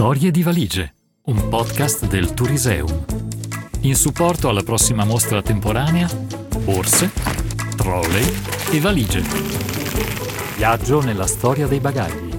Storie di valigie, un podcast del Touriseum. In supporto alla prossima mostra temporanea, borse, trolley e valigie. Viaggio nella storia dei bagagli.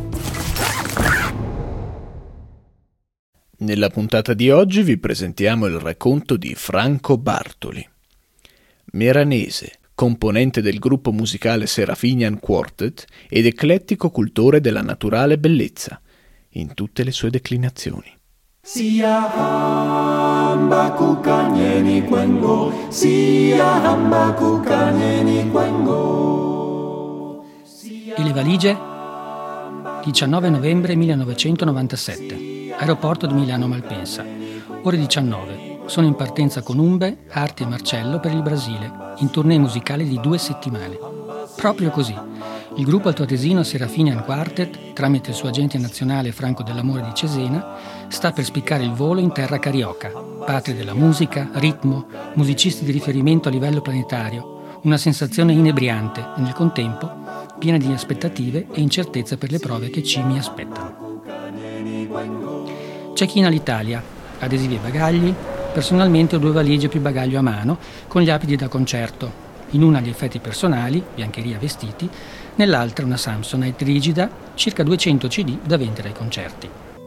Nella puntata di oggi vi presentiamo il racconto di Franco Bartoli. Meranese, componente del gruppo musicale Serafinian Quartet ed eclettico cultore della naturale bellezza, in tutte le sue declinazioni. Sia hamba kukanyeni kwengo, sia hamba kukanyeni kwengo. E le valigie? 19 novembre 1997, aeroporto di Milano Malpensa, ore 19. Sono in partenza con Umbe, Arti e Marcello per il Brasile, in tournée musicale di 2 settimane. Proprio così. Il gruppo altoatesino Serafinian Quartet, tramite il suo agente nazionale Franco Dell'Amore di Cesena, sta per spiccare il volo in terra carioca, patria della musica, ritmo, musicisti di riferimento a livello planetario, una sensazione inebriante e nel contempo piena di aspettative e incertezza per le prove che ci mi aspettano. Check-in all'Italia, adesivi e bagagli. Personalmente ho 2 valigie più bagaglio a mano, con gli abiti da concerto. In una gli effetti personali, biancheria vestiti, nell'altra una Samsonite rigida, circa 200 CD da vendere ai concerti.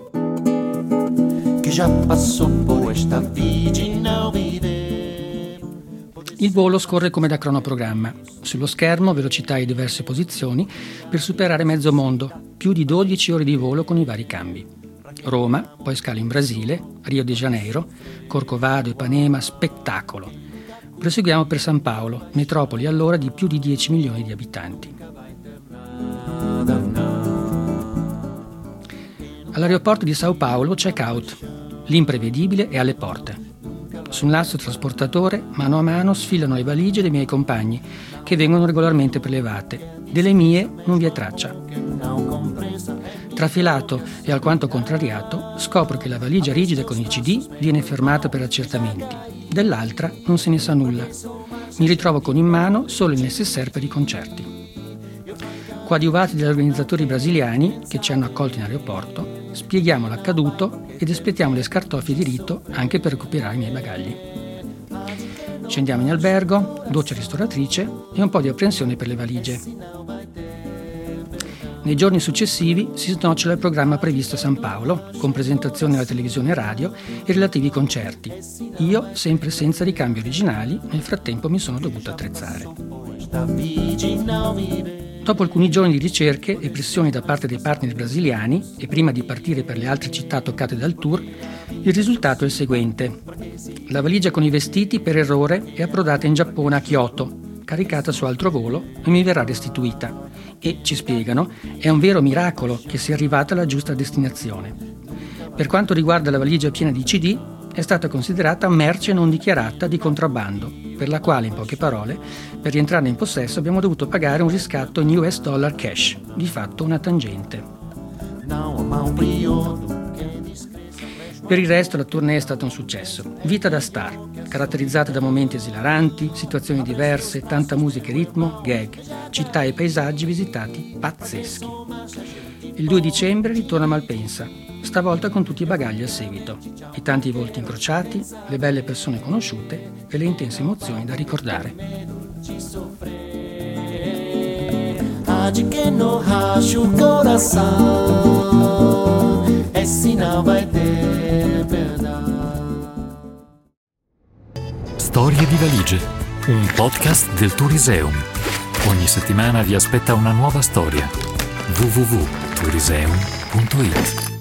Il volo scorre come da cronoprogramma. Sullo schermo velocità e diverse posizioni per superare mezzo mondo, più di 12 ore di volo con i vari cambi. Roma, poi scalo in Brasile, Rio de Janeiro, Corcovado, Ipanema, spettacolo. Proseguiamo per San Paolo, metropoli allora di più di 10 milioni di abitanti. All'aeroporto di Sao Paulo check-out. L'imprevedibile è alle porte. Su un lasso trasportatore, mano a mano, sfilano le valigie dei miei compagni, che vengono regolarmente prelevate. Delle mie non vi è traccia. Trafilato e alquanto contrariato, scopro che la valigia rigida con i CD viene fermata per accertamenti. Dell'altra non se ne sa nulla. Mi ritrovo con in mano solo il necessaire per i concerti. Coadiuvati dagli organizzatori brasiliani, che ci hanno accolti in aeroporto, spieghiamo l'accaduto ed espletiamo le scartoffie di rito anche per recuperare i miei bagagli. Scendiamo in albergo, doccia ristoratrice e un po' di apprensione per le valigie. Nei giorni successivi si snoccia il programma previsto a San Paolo, con presentazioni alla televisione e radio e relativi concerti. Io, sempre senza ricambi originali, nel frattempo mi sono dovuto attrezzare. Dopo alcuni giorni di ricerche e pressioni da parte dei partner brasiliani, e prima di partire per le altre città toccate dal tour, il risultato è il seguente. La valigia con i vestiti, per errore, è approdata in Giappone a Kyoto, caricata su altro volo e mi verrà restituita. E, ci spiegano, è un vero miracolo che sia arrivata alla giusta destinazione. Per quanto riguarda la valigia piena di CD, è stata considerata merce non dichiarata di contrabbando, per la quale, in poche parole, per rientrarne in possesso abbiamo dovuto pagare un riscatto in US dollar cash, di fatto una tangente. Per il resto la tournée è stata un successo. Vita da star, caratterizzata da momenti esilaranti, situazioni diverse, tanta musica e ritmo, gag, città e paesaggi visitati pazzeschi. Il 2 dicembre ritorno a Malpensa, stavolta con tutti i bagagli al seguito, i tanti volti incrociati, le belle persone conosciute e le intense emozioni da ricordare. Storie di valigie, un podcast del Touriseum. Ogni settimana vi aspetta una nuova storia. www.touriseum.it